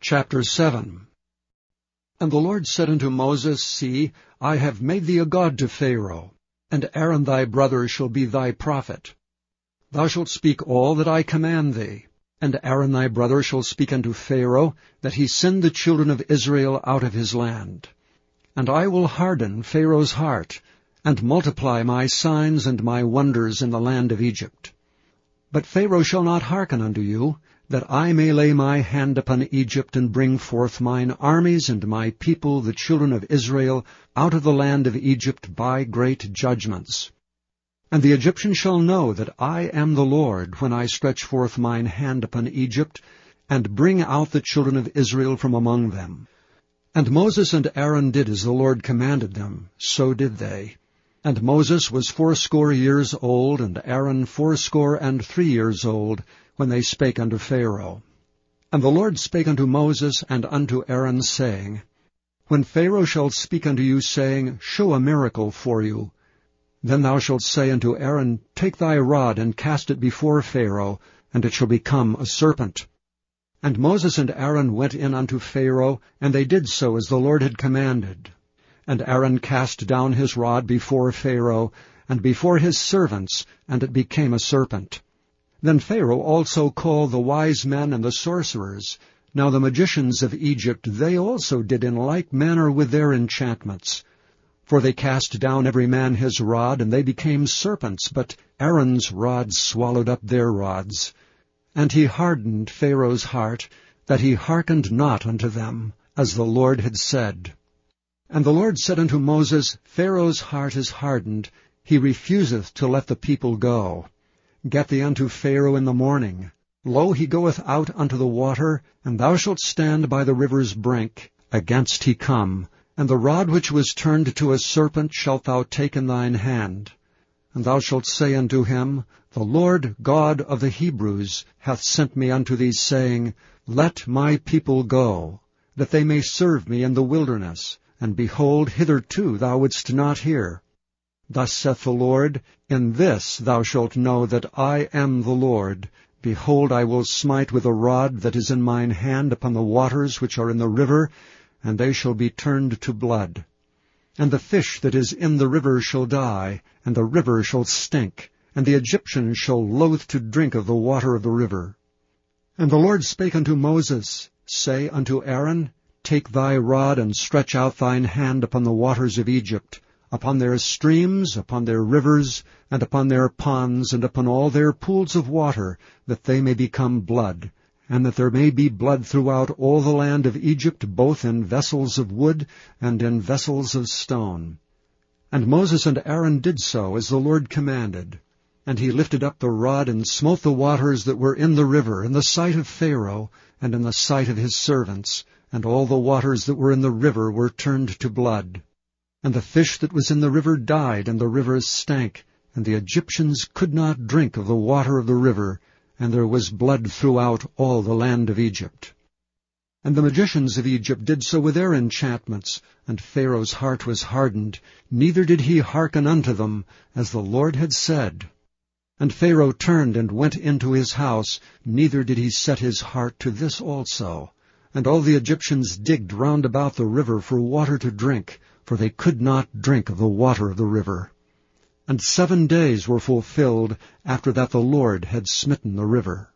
Chapter 7. And the Lord said unto Moses, See, I have made thee a god to Pharaoh, and Aaron thy brother shall be thy prophet. Thou shalt speak all that I command thee, and Aaron thy brother shall speak unto Pharaoh, that he send the children of Israel out of his land. And I will harden Pharaoh's heart, and multiply my signs and my wonders in the land of Egypt. But Pharaoh shall not hearken unto you, that I may lay my hand upon Egypt, and bring forth mine armies and my people, the children of Israel, out of the land of Egypt by great judgments. And the Egyptians shall know that I am the Lord, when I stretch forth mine hand upon Egypt, and bring out the children of Israel from among them. And Moses and Aaron did as the Lord commanded them, so did they. And Moses was 80 years old, and Aaron 83 years old, when they spake unto Pharaoh. And the Lord spake unto Moses and unto Aaron, saying, When Pharaoh shall speak unto you, saying, Show a miracle for you, then thou shalt say unto Aaron, Take thy rod, and cast it before Pharaoh, and it shall become a serpent. And Moses and Aaron went in unto Pharaoh, and they did so as the Lord had commanded. And Aaron cast down his rod before Pharaoh, and before his servants, and it became a serpent. Then Pharaoh also called the wise men and the sorcerers. Now the magicians of Egypt, they also did in like manner with their enchantments. For they cast down every man his rod, and they became serpents, but Aaron's rod swallowed up their rods. And he hardened Pharaoh's heart, that he hearkened not unto them, as the Lord had said. And the Lord said unto Moses, Pharaoh's heart is hardened, he refuseth to let the people go. Get thee unto Pharaoh in the morning. Lo, he goeth out unto the water, and thou shalt stand by the river's brink, against he come, and the rod which was turned to a serpent shalt thou take in thine hand. And thou shalt say unto him, The Lord God of the Hebrews hath sent me unto thee, saying, Let my people go, that they may serve me in the wilderness. And behold, hitherto thou wouldst not hear. Thus saith the Lord, In this thou shalt know that I am the Lord. Behold, I will smite with a rod that is in mine hand upon the waters which are in the river, and they shall be turned to blood. And the fish that is in the river shall die, and the river shall stink, and the Egyptians shall loathe to drink of the water of the river. And the Lord spake unto Moses, Say unto Aaron, Take thy rod, and stretch out thine hand upon the waters of Egypt, upon their streams, upon their rivers, and upon their ponds, and upon all their pools of water, that they may become blood, and that there may be blood throughout all the land of Egypt, both in vessels of wood and in vessels of stone. And Moses and Aaron did so as the Lord commanded. And he lifted up the rod, and smote the waters that were in the river, in the sight of Pharaoh, and in the sight of his servants, and all the waters that were in the river were turned to blood. And the fish that was in the river died, and the river stank, and the Egyptians could not drink of the water of the river, and there was blood throughout all the land of Egypt. And the magicians of Egypt did so with their enchantments, and Pharaoh's heart was hardened, neither did he hearken unto them, as the Lord had said. And Pharaoh turned and went into his house, neither did he set his heart to this also. And all the Egyptians digged round about the river for water to drink, for they could not drink of the water of the river. And 7 days were fulfilled after that the Lord had smitten the river.